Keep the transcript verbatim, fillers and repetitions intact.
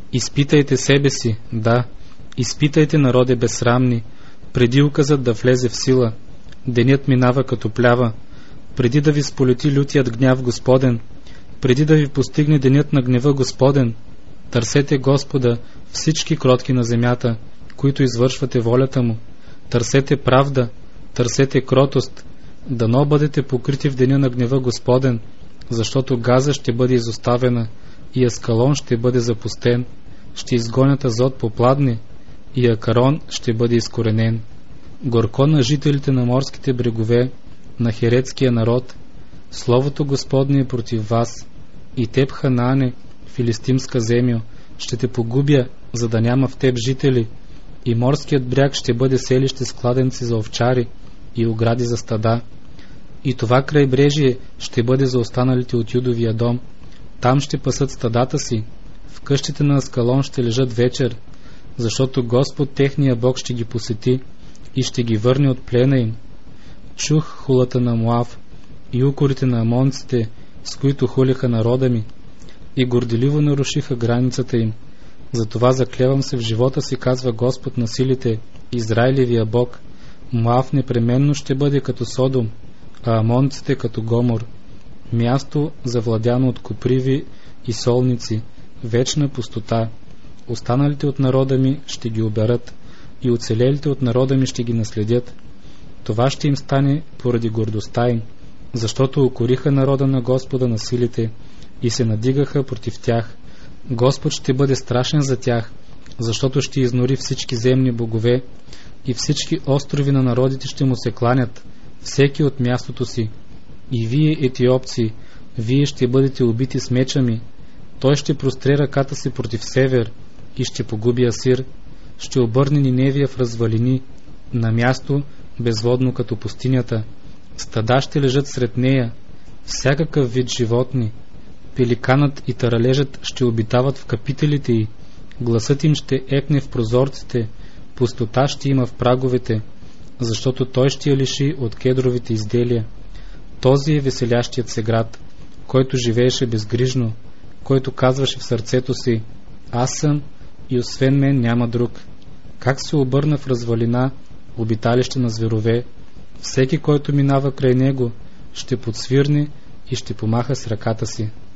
Изпитайте себе си, да, изпитайте, народе безсрамни, преди указът да влезе в сила. Денят минава като плява, преди да ви сполети лютият гняв Господен, преди да ви постигне денят на гнева Господен. Търсете Господа, всички кротки на земята, които извършвате волята Му. Търсете правда, търсете кротост, дано бъдете покрити в деня на гнева Господен, защото Газа ще бъде изоставена и Аскалон ще бъде запустен, ще изгонят Азот по пладне и Акарон ще бъде изкоренен. Горко на жителите на морските брегове, на херетския народ, Словото Господне е против вас, и теб, Ханаане, филистимска земя, ще те погубя, за да няма в теб жители, и морският бряг ще бъде селище с кладенци за овчари и огради за стада. И това крайбрежие ще бъде за останалите от Юдовия дом. Там ще пасат стадата си, в къщите на Аскалон ще лежат вечер, защото Господ техния Бог ще ги посети и ще ги върне от плена им. Чух хулата на Моав и укорите на амонците, с които хулиха народа ми, и горделиво нарушиха границата им. Затова заклевам се в живота си, казва Господ на силите, Израилевия Бог. Моав непременно ще бъде като Содом, а амонците като Гомор. Място завладяно от коприви и солници, вечна пустота. Останалите от народа ми ще ги оберат и оцелелите от народа ми ще ги наследят. Това ще им стане поради гордостта им, защото укориха народа на Господа на силите и се надигаха против тях. Господ ще бъде страшен за тях, защото ще изнори всички земни богове и всички острови на народите ще му се кланят, всеки от мястото си. И вие, етиопци, вие ще бъдете убити с меча ми. Той ще простре ръката си против север и ще погуби Асир, ще обърне Ниневия в развалини, на място безводно като пустинята. Стада ще лежат сред нея, всякакъв вид животни. Пеликанът и таралежът ще обитават в капителите й, гласът им ще екне в прозорците, пустота ще има в праговете, защото той ще я лиши от кедровите изделия. Този е веселящият се град, който живееше безгрижно, който казваше в сърцето си: аз съм и освен мен няма друг. Как се обърна в развалина, обиталище на зверове, всеки, който минава край него, ще подсвирне и ще помаха с ръката си.